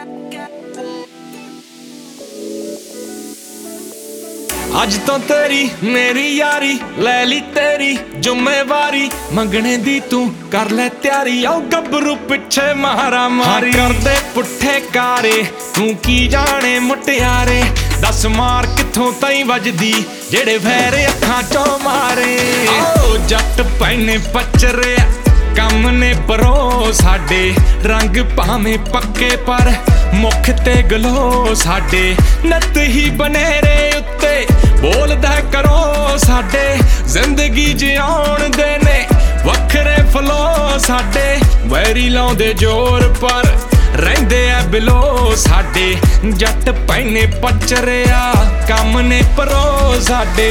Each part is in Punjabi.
ਅੱਜ ਤੋਂ ਤੇਰੀ ਮੇਰੀ ਯਾਰੀ ਲੈ ਲਈ ਤੇਰੀ ਜ਼ਿੰਮੇਵਾਰੀ ਮੰਗਣੇ ਦੀ ਤੂੰ ਕਰ ਲੈ ਤਿਆਰੀ ਆਓ ਗੱਭਰੂ ਪਿੱਛੇ ਮਾਰਾ ਮਾਰੀ ਕਰਦੇ ਪੁੱਠੇ ਕਾਰੇ ਤੂੰ ਕੀ ਜਾਣੇ ਮੁਟਿਆਰੇ ਦੱਸ ਮਾਰ ਕਿੱਥੋਂ ਤਾਈਂ ਵੱਜਦੀ ਜਿਹੜੇ ਵੈਰ ਅੱਖਾਂ ਚੋਂ ਮਾਰੇ ਆਓ ਜੱਟ ਪੈਨੇ ਪਚਰਿਆ ਕੰਮ ਨੇ ਪਰੋ ਸਾਡੇ ਰੰਗ ਭਾਵੇਂ ਪੱਕੇ ਪਰ ਮੁੱਖ ਤੇ ਗਲੋ ਸਾਡੇ ਨੱਤ ਹੀ ਬਨੇਰੇ ਉੱਤੇ ਬੋਲਦਾ ਕਰੋ ਸਾਡੇ ਜ਼ਿੰਦਗੀ ਜਿਉਣ ਦੇ ਨੇ ਵੱਖਰੇ ਫਲੋ ਸਾਡੇ ਵੈਰੀ ਲਾਉਂਦੇ ਜ਼ੋਰ ਪਰ ਰਹਿੰਦੇ ਆ ਬਿਲੋ ਸਾਡੇ ਜੱਟ ਪੈਨੇ ਪਚਰਿਆ ਕੰਮ ਨੇ ਪਰੋ ਸਾਡੇ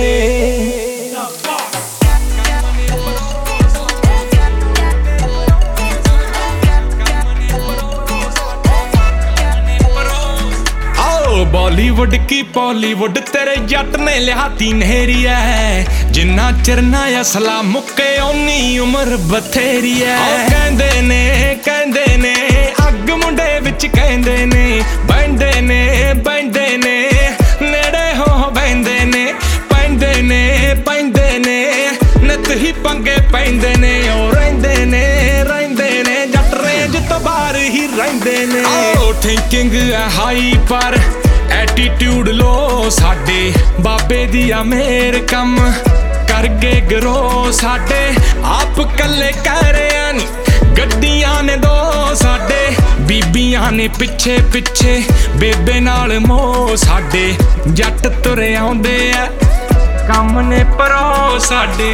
बॉलीवुड की बॉलीवुड तेरे जट ने लिहाती नहरी है जिन्ना चिरना असला मुक्के ओनी उम्र बथेरी है कहंदे ने अग मुंडे विच कहंदे ने बैंदे ने नेड़े हो बैंदे ने पैंदे ने नित ही पंगे पैंदे ने ओ रहिंदे ने जट रेंज तो बाहर ही रहिंदे ने ओ थिंकिंग हाई पर एटीट्यूड लो साडे बाबे दिया मेर कम करके गरो साडे आप कल्ले कह रहे नी गड्डियां ने दो साडे बीबियां ने पिछे पिछे बेबे नाल मोह साडे जट तुरे आउंदे आ कम ने परो साडे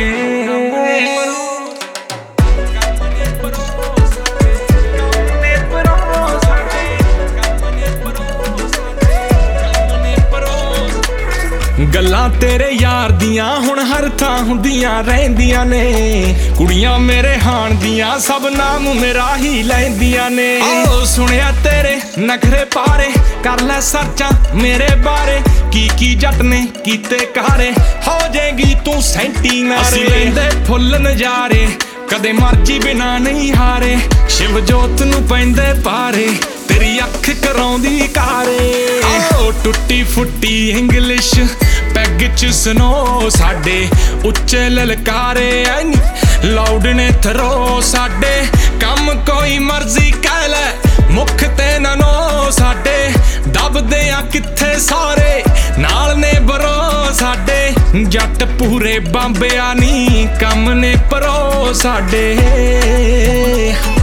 ਗੱਲਾਂ ਤੇਰੇ ਯਾਰ ਦੀਆਂ ਹੁਣ ਹਰ ਥਾਂ ਹੁੰਦੀਆਂ ਰਹਿੰਦੀਆਂ ਨੇ ਕੁੜੀਆਂ ਮੇਰੇ ਹਾਣ ਦੀਆਂ ਸਭ ਨਾਮ ਮੇਰਾ ਹੀ ਲੈਂਦੀਆਂ ਨੇ ਓ ਸੁਣਿਆ ਤੇਰੇ ਨਖਰੇ ਪਾਰੇ ਕਰ ਲੈ ਸਰਚਾਂ ਮੇਰੇ ਬਾਰੇ ਕੀ ਜੱਟ ਨੇ ਕੀਤੇ ਕਾਰੇ ਹੋ ਜਾਏਗੀ ਤੂੰ ਸੈਂਟੀ ਨਾਰੇ ਅਸੀਂ ਲੈਂਦੇ ਫੁੱਲ ਨਜ਼ਾਰੇ ਕਦੇ ਮਰਜੀ ਬਿਨਾ ਨਹੀਂ ਹਾਰੇ ਸ਼ਿਵ ਜੋਤ ਨੂੰ ਪੈਂਦੇ ਪਾਰੇ ਤੇਰੀ ਅੱਖ ਕਰਾਉਂਦੀ ਕਾਰੇ ਓ ਟੁੱਟੀ ਫੁੱਟੀ ਇੰਗਲਿਸ਼ ਪੈਗ ਚ ਸੁਨੋ ਸਾਡੇ ਉੱਚੇ ਲਲਕਾਰੇ ਐ ਲਾਊਡ ਨੇ ਥਰੋ ਸਾਡੇ ਕੰਮ ਕੋਈ ਮਰਜ਼ੀ ਕਹਿ ਲੈ ਮੁੱਖ ਤੇ ਨਾ ਨੋ ਸਾਡੇ ਦਬਦੇ ਆ ਕਿੱਥੇ ਸਾਰੇ ਨਾਲ ਨੇ ਬਰੋ ਸਾਡੇ ਜੱਟ ਪੂਰੇ ਬੰਬਿਆ ਨੀ ਕੰਮ ਨੇ ਪਰੋ ਸਾਡੇ